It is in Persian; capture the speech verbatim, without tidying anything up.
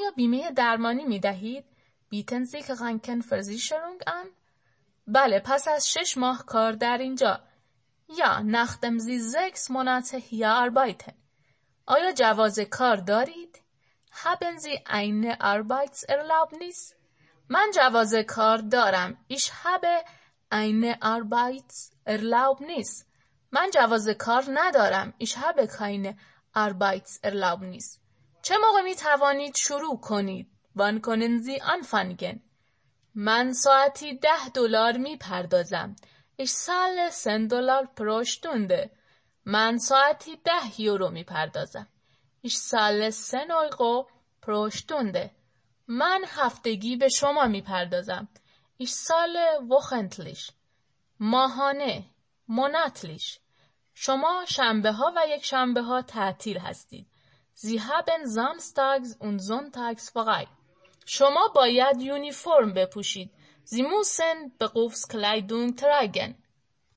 آیا بیمه درمانی می دهید؟ بیتن Sie Krankenversicherung an؟ بله، پس از شش ماه کار در اینجا. یا nachdem Sie sechs Monate hier arbeiten. آیا جواز کار دارید؟ Haben Sie eine Arbeitserlaubnis؟ من جواز کار دارم. Ich habe eine Arbeitserlaubnis. من جواز کار ندارم. Ich habe keine Arbeitserlaubnis. چه موقع می توانید شروع کنید؟ Wann können Sie anfangen؟ من ساعتی ده دلار می پردازم. Ich zahle zehn Dollar pro Stunde. من ساعتی ده یورو می پردازم. Ich zahle zehn Euro pro Stunde. من هفتگی به شما می پردازم. Ich zahle wöchentlich. ماهانه. monatlich. شما شنبه ها و یک شنبه ها تعطیل هستید. Sie haben samstags und sonntags frei. شما باید یونیفرم بپوشید. Sie müssen Berufskleidung tragen.